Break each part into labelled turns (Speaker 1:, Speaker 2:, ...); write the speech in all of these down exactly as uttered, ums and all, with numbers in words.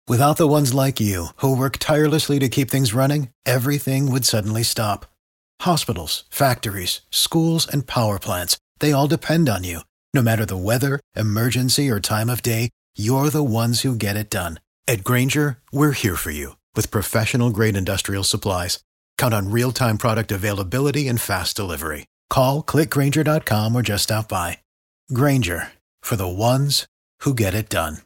Speaker 1: Without the ones like you, who work tirelessly to keep things running, everything would suddenly stop. Hospitals, factories, schools, and power plants, they all depend on you. No matter the weather, emergency, or time of day, you're the ones who get it done. At Grainger, we're here for you with professional-grade industrial supplies. Count on real-time product availability and fast delivery. Call, click Grainger dot com, or just stop by. Grainger, for the ones who get it done.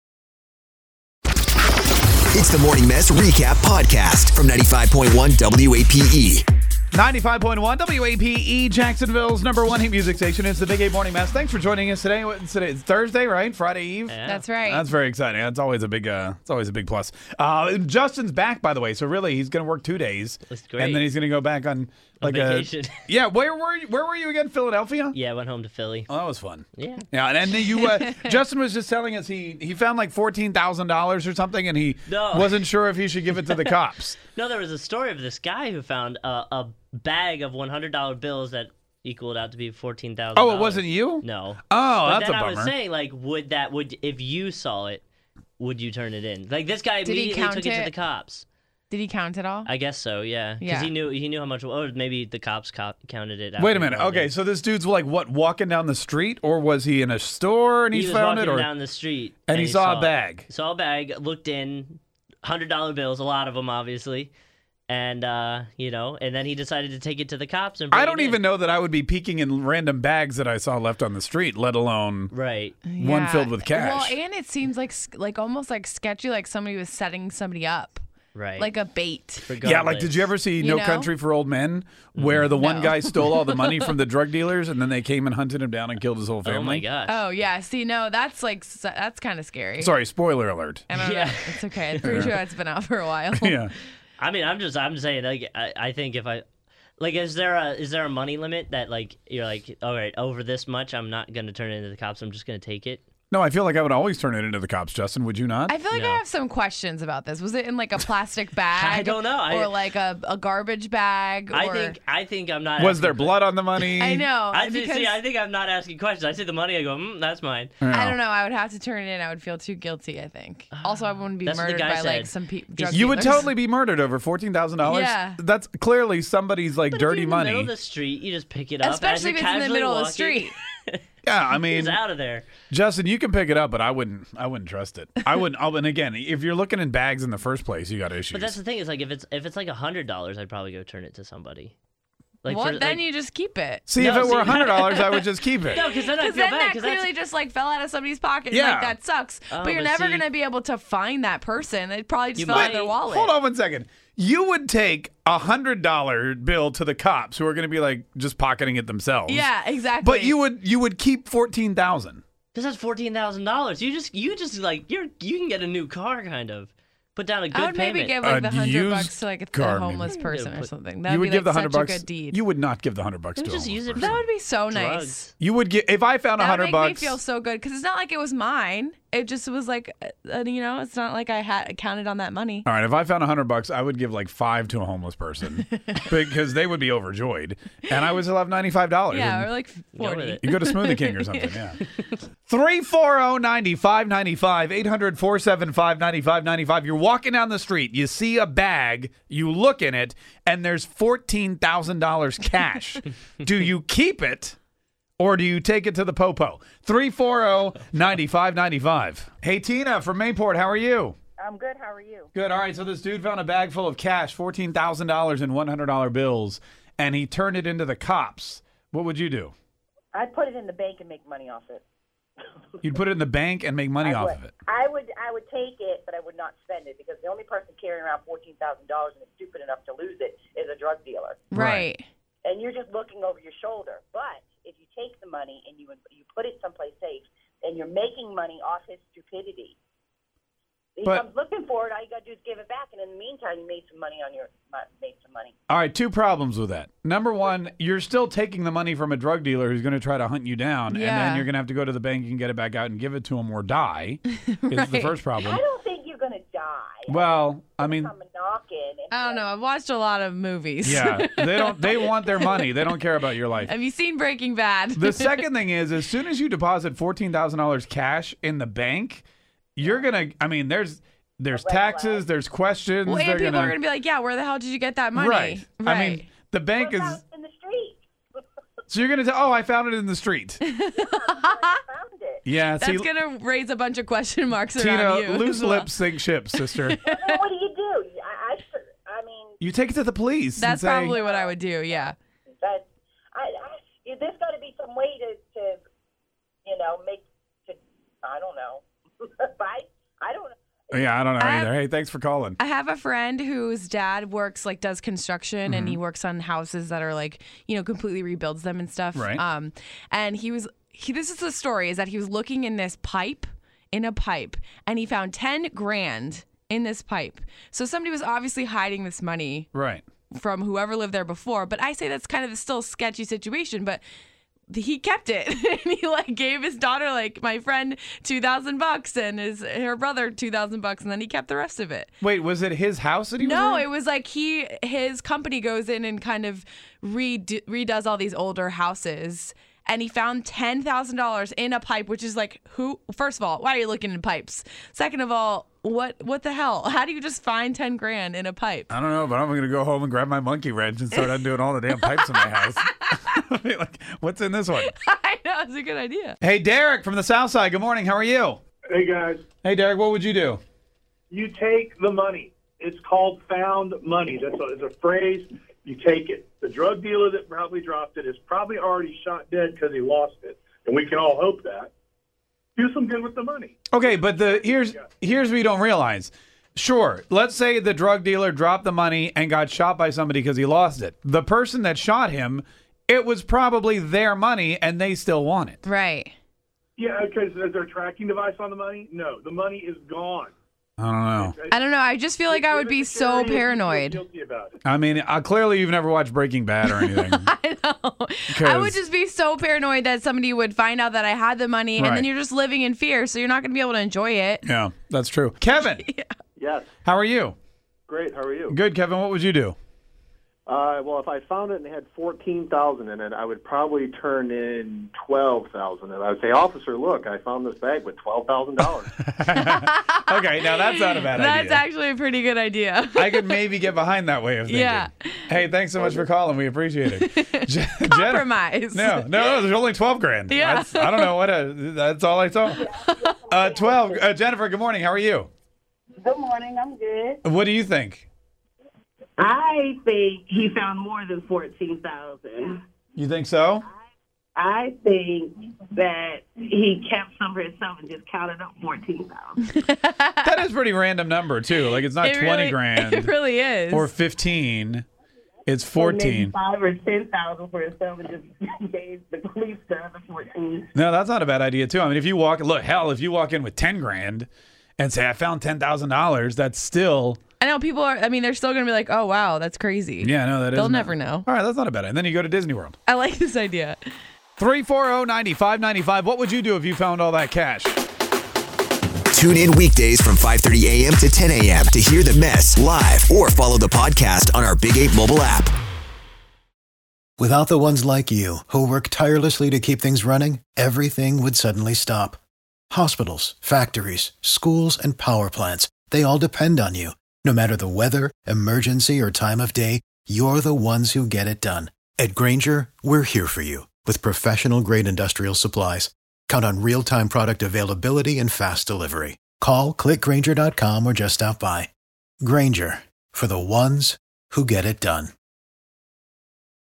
Speaker 2: It's the Morning Mess Recap Podcast from ninety-five point one W A P E.
Speaker 3: ninety-five point one W A P E, Jacksonville's number one hit music station. It's the Big A Morning Mess. Thanks for joining us today. What- Today it's Thursday, right? Friday Eve.
Speaker 4: Yeah.
Speaker 5: That's right.
Speaker 3: That's very exciting. That's always a big. Uh, it's always a big plus. Uh, Justin's back, by the way. So really, he's going to work two days,
Speaker 4: That's great.
Speaker 3: and then he's going to go back on like
Speaker 4: On vacation.
Speaker 3: a yeah. Where were you, where were you again? Philadelphia.
Speaker 4: Yeah, I went home to Philly.
Speaker 3: Oh, that was fun.
Speaker 4: Yeah.
Speaker 3: Yeah, and then you, uh, Justin was just telling us he he found like fourteen thousand dollars or something, and he
Speaker 4: No.
Speaker 3: wasn't sure if he should give it to the cops.
Speaker 4: No, there was a story of this guy who found a, a bag of one hundred dollar bills that equaled out to be fourteen thousand dollars.
Speaker 3: Oh, it wasn't you?
Speaker 4: No.
Speaker 3: Oh,
Speaker 4: but
Speaker 3: that's
Speaker 4: then
Speaker 3: a
Speaker 4: I was
Speaker 3: bummer.
Speaker 4: saying, like, would that would if you saw it, would you turn it in? Like this guy
Speaker 5: Did he
Speaker 4: immediately
Speaker 5: count
Speaker 4: took it? to
Speaker 5: it?
Speaker 4: the cops.
Speaker 5: Did he count it all?
Speaker 4: I guess so, yeah. Because
Speaker 5: Yeah.
Speaker 4: he knew he knew how much. Or maybe the cops co- counted it.
Speaker 3: Wait
Speaker 4: after
Speaker 3: a
Speaker 4: he
Speaker 3: minute.
Speaker 4: brought it
Speaker 3: Okay,
Speaker 4: in.
Speaker 3: so this dude's like what, walking down the street, or was he in a store and he,
Speaker 4: he was
Speaker 3: found
Speaker 4: walking
Speaker 3: it, or
Speaker 4: down the street
Speaker 3: and he saw a
Speaker 4: it.
Speaker 3: bag?
Speaker 4: Saw a bag, looked in, hundred dollar bills, a lot of them, obviously. And, uh, you know, and then he decided to take it to the cops and bring
Speaker 3: I don't
Speaker 4: it in.
Speaker 3: even know that I would be peeking in random bags that I saw left on the street, let alone
Speaker 4: Right.
Speaker 3: one
Speaker 5: Yeah.
Speaker 3: filled with cash.
Speaker 5: Well, and it seems like like almost like sketchy, like somebody was setting somebody up,
Speaker 4: Right.
Speaker 5: like a bait.
Speaker 3: Yeah, like did you ever see
Speaker 5: You
Speaker 3: No
Speaker 5: know?
Speaker 3: Country for Old Men, where the one
Speaker 5: No.
Speaker 3: guy stole all the money from the drug dealers and then they came and hunted him down and killed his whole family?
Speaker 4: Oh my gosh.
Speaker 5: Oh yeah, see, no, that's like s- that's kind of scary.
Speaker 3: Sorry, spoiler alert.
Speaker 5: I don't
Speaker 4: Yeah.
Speaker 5: know. It's okay. I'm pretty sure it's been out for a while.
Speaker 3: Yeah.
Speaker 4: I mean, I'm just, I'm just saying, like, I, I think if I, like, is there a, is there a money limit that, like, you're like, all right, over this much, I'm not gonna turn it into the cops. I'm just gonna take it.
Speaker 3: No, I feel like I would always turn it into the cops, Justin. Would you not?
Speaker 5: I feel like
Speaker 4: No.
Speaker 5: I have some questions about this. Was it in like a plastic bag?
Speaker 4: I don't know. I-
Speaker 5: or like a, a garbage bag?
Speaker 4: I
Speaker 5: or...
Speaker 4: think, I think I'm not.
Speaker 3: Was
Speaker 4: asking
Speaker 3: there
Speaker 4: que-
Speaker 3: blood on the money?
Speaker 5: I know.
Speaker 4: I think,
Speaker 5: because
Speaker 4: see, I think I'm not asking questions. I see the money, I go, mm, that's mine.
Speaker 5: I don't know. I would have to turn it in. I would feel too guilty, I think. Also, I wouldn't be
Speaker 4: That's what the
Speaker 5: murdered
Speaker 4: guy
Speaker 5: by like
Speaker 4: said.
Speaker 5: some people.
Speaker 3: You would totally be murdered over fourteen thousand dollars?
Speaker 5: Yeah.
Speaker 3: That's clearly somebody's like
Speaker 4: But
Speaker 3: dirty
Speaker 4: if you're in
Speaker 3: money.
Speaker 4: the middle of the street, you just pick it up.
Speaker 5: Especially
Speaker 4: as
Speaker 5: if
Speaker 4: you're
Speaker 5: it's in the
Speaker 4: casually
Speaker 5: middle of the
Speaker 4: walking.
Speaker 5: street.
Speaker 3: Yeah, I
Speaker 4: It's
Speaker 3: mean,
Speaker 4: out of there.
Speaker 3: Justin, you can pick it up, but I wouldn't. I wouldn't trust it. I wouldn't. Oh, and again, if you're looking in bags in the first place, you got issues.
Speaker 4: But that's the thing is like if it's if it's like a hundred dollars, I'd probably go turn it to somebody. Like
Speaker 5: What?
Speaker 4: for,
Speaker 5: Then
Speaker 4: like,
Speaker 5: you just keep it.
Speaker 3: See,
Speaker 4: No,
Speaker 3: if it
Speaker 4: see-
Speaker 3: were a hundred dollars, I would just keep it.
Speaker 4: no, because then I
Speaker 5: Because
Speaker 4: feel
Speaker 5: then
Speaker 4: bad.
Speaker 5: that
Speaker 4: Because that's
Speaker 5: clearly just like fell out of somebody's pocket.
Speaker 3: Yeah.
Speaker 5: Like that sucks.
Speaker 4: Oh,
Speaker 5: but you're
Speaker 4: but
Speaker 5: never
Speaker 4: see-
Speaker 5: gonna be able to find that person. It probably just
Speaker 4: You
Speaker 5: fell out of
Speaker 4: might-
Speaker 5: their wallet.
Speaker 3: Hold on one second. You would take a hundred dollar bill to the cops, who are going to be like just pocketing it themselves.
Speaker 5: Yeah, exactly.
Speaker 3: But you would you would keep fourteen thousand.
Speaker 4: This has fourteen thousand dollars. You just you just like you're you can get a new car kind of. Put down a good
Speaker 5: I would
Speaker 4: payment.
Speaker 5: maybe give
Speaker 3: A
Speaker 5: like the hundred
Speaker 3: used
Speaker 5: bucks to like a
Speaker 3: car,
Speaker 5: homeless
Speaker 4: maybe.
Speaker 5: person
Speaker 4: Yeah,
Speaker 5: or
Speaker 4: put-
Speaker 5: something. That'd
Speaker 3: You would
Speaker 5: be
Speaker 3: give the
Speaker 5: like
Speaker 3: hundred
Speaker 5: such
Speaker 3: bucks.
Speaker 5: a good deed.
Speaker 3: You would not give the hundred bucks
Speaker 4: Then
Speaker 3: to a
Speaker 4: just use
Speaker 3: homeless
Speaker 4: it
Speaker 3: person.
Speaker 5: That would be so nice.
Speaker 4: drugs.
Speaker 3: You would get if I found a
Speaker 5: That would
Speaker 3: hundred
Speaker 5: make
Speaker 3: bucks.
Speaker 5: me feel so good because it's not like it was mine. It just was like, uh, you know, it's not like I had counted on that money.
Speaker 3: All right, if I found a hundred bucks, I would give like five to a homeless person because they would be overjoyed, and I would still have ninety five dollars.
Speaker 5: Yeah, or like
Speaker 4: Go with
Speaker 5: forty.
Speaker 4: it.
Speaker 3: You go to Smoothie King or something, yeah. three four zero, nine five nine five, eight hundred, four seven five, nine five nine five. You're walking down the street, you see a bag, you look in it, and there's fourteen thousand dollars cash. Do you keep it or do you take it to the popo? three four zero, nine five nine five. Hey, Tina from Mayport, how are you?
Speaker 6: I'm good. How are you?
Speaker 3: Good. All right. So this dude found a bag full of cash, fourteen thousand dollars in one hundred dollar bills, and he turned it into the cops. What would you do?
Speaker 6: I'd put it in the bank and make money off it.
Speaker 3: You'd put it in the bank and make money
Speaker 6: I
Speaker 3: off
Speaker 6: would.
Speaker 3: of it.
Speaker 6: I would. I would take it, but I would not spend it because the only person carrying around fourteen thousand dollars and is stupid enough to lose it is a drug dealer.
Speaker 5: Right.
Speaker 6: And you're just looking over your shoulder. But if you take the money and you you put it someplace safe, and you're making money off his stupidity. He
Speaker 3: But-
Speaker 6: comes looking for it. All you got to do is give it back, and in the meantime, you made some money on your made some money.
Speaker 3: All right, two problems with that. Number one, you're still taking the money from a drug dealer who's going to try to hunt you down, and then
Speaker 5: Yeah.
Speaker 3: you're going to have to go to the bank and get it back out and give it to him or die. Is the
Speaker 5: Right.
Speaker 3: first problem.
Speaker 6: I don't think you're going to die.
Speaker 3: Well, I mean,
Speaker 6: come knocking. And
Speaker 5: I don't know. I've watched a lot of movies.
Speaker 3: yeah, they don't. They want their money. They don't care about your life.
Speaker 5: Have you seen Breaking Bad?
Speaker 3: The second thing is, as soon as you deposit fourteen thousand dollars cash in the bank, you're gonna. I mean, there's There's
Speaker 6: red
Speaker 3: taxes.
Speaker 6: flag.
Speaker 3: There's questions.
Speaker 5: Well, and
Speaker 3: They're
Speaker 5: people
Speaker 3: gonna,
Speaker 5: are gonna be like, yeah, where the hell did you get that money?
Speaker 3: right. I mean, the bank
Speaker 6: Well,
Speaker 3: is.
Speaker 6: out in the street.
Speaker 3: So you're gonna tell? Oh, I found it in the street.
Speaker 6: I found it.
Speaker 3: Yeah.
Speaker 5: That's
Speaker 3: See,
Speaker 5: gonna raise a bunch of question marks
Speaker 3: Tina,
Speaker 5: around you.
Speaker 3: loose
Speaker 5: as well.
Speaker 3: lips sink ships, sister.
Speaker 6: Then what do you do? I, I, I mean,
Speaker 3: You take it to the police.
Speaker 5: That's
Speaker 3: and say,
Speaker 5: probably what I would do. Yeah.
Speaker 6: that I, I there's got to be some way to, to, you know, make. To, I don't know. Right? I don't know.
Speaker 3: Yeah, I don't know
Speaker 5: I
Speaker 3: either.
Speaker 5: have-
Speaker 3: Hey, thanks for calling.
Speaker 5: I have a friend whose dad works like does construction and
Speaker 3: Mm-hmm.
Speaker 5: he works on houses that are like, you know, completely rebuilds them and stuff.
Speaker 3: Right.
Speaker 5: Um and he was he this is the story is that he was looking in this pipe in a pipe and he found ten grand in this pipe. So somebody was obviously hiding this money
Speaker 3: Right.
Speaker 5: from whoever lived there before, but I say that's kind of a still sketchy situation, but he kept it and he like gave his daughter like my friend two thousand bucks and his her brother two thousand bucks and then he kept the rest of it.
Speaker 3: Wait, was it his house that he
Speaker 5: No,
Speaker 3: was in?
Speaker 5: it was like he his company goes in and kind of redo, redoes all these older houses and he found ten thousand dollars in a pipe, which is like who first of all, why are you looking in pipes? Second of all, what what the hell? How do you just find ten grand in a pipe?
Speaker 3: I don't know, but I'm going to go home and grab my monkey wrench and start undoing all the damn pipes in my house. I'll be like, what's in this one?
Speaker 5: I know, it's a good idea.
Speaker 3: Hey, Derek from the South Side. Good morning. How are you?
Speaker 7: Hey, guys.
Speaker 3: Hey, Derek, what would you do?
Speaker 7: You take the money. It's called found money. That's a, it's a phrase. You take it. The drug dealer that probably dropped it is probably already shot dead because he lost it, and we can all hope that. Do some good with the money.
Speaker 3: Okay, but the here's here's what you don't realize. Sure, let's say the drug dealer dropped the money and got shot by somebody because he lost it. The person that shot him, it was probably their money and they still want it.
Speaker 5: Right.
Speaker 7: Yeah, because is there a tracking device on the money? No, the money is gone.
Speaker 3: I don't know.
Speaker 5: I don't know. I just feel like I would be so paranoid.
Speaker 7: Guilty about it.
Speaker 3: I mean, uh, clearly you've never watched Breaking Bad or anything.
Speaker 5: I know. I would just be so paranoid that somebody would find out that I had the money, and
Speaker 3: Right.
Speaker 5: then you're just living in fear, so you're not going to be able to enjoy it.
Speaker 3: Yeah, that's true. Kevin,
Speaker 8: Yes.
Speaker 3: how are you?
Speaker 8: Great. How are you?
Speaker 3: Good, Kevin. What would you do?
Speaker 8: Uh, well, if I found it and it had fourteen thousand in it, I would probably turn in twelve thousand, and I would say, "Officer, look, I found this bag with twelve thousand dollars."
Speaker 3: Okay, now that's not a bad
Speaker 5: That's
Speaker 3: idea.
Speaker 5: actually a pretty good idea.
Speaker 3: I could maybe get behind that way of thinking.
Speaker 5: Yeah.
Speaker 3: Hey, thanks so much for calling. We appreciate it. Je- Jen-
Speaker 5: Compromise.
Speaker 3: No, no, no, there's only twelve grand.
Speaker 5: Yeah.
Speaker 3: That's, I don't know what. A, that's all I saw. Uh, twelve. Uh, Jennifer, good morning. How are you?
Speaker 6: Good morning. I'm good.
Speaker 3: What do you think?
Speaker 9: I think he found more than fourteen thousand.
Speaker 3: You think so?
Speaker 9: I think that he kept some for himself and just counted up fourteen thousand.
Speaker 3: That is a pretty random number too. Like it's not
Speaker 5: It
Speaker 3: twenty
Speaker 5: really-
Speaker 3: grand
Speaker 5: It really is.
Speaker 3: or fifteen. It's
Speaker 9: Maybe
Speaker 3: fourteen.
Speaker 9: five or ten thousand for himself and just gave the police the other fourteen.
Speaker 3: No, that's not a bad idea too. I mean, if you walk, look, hell, if you walk in with ten grand and say I found ten thousand dollars, that's still.
Speaker 5: I know people are, I mean, they're still going to be like, oh, wow, that's crazy.
Speaker 3: Yeah, no, that is.
Speaker 5: They'll
Speaker 3: not-
Speaker 5: never know.
Speaker 3: All right, that's not a bad idea. And then you go to Disney World.
Speaker 5: I like this idea.
Speaker 3: three four zero, nine five nine five. What would you do if you found all that cash?
Speaker 2: Tune in weekdays from five thirty a.m. to ten a.m. to hear the mess live or follow the podcast on our Big eight mobile app.
Speaker 1: Without the ones like you, who work tirelessly to keep things running, everything would suddenly stop. Hospitals, factories, schools, and power plants, they all depend on you. No matter the weather, emergency, or time of day, you're the ones who get it done. At Grainger, we're here for you with professional-grade industrial supplies. Count on real-time product availability and fast delivery. Call, click Grainger dot com, or just stop by. Grainger, for the ones who get it done.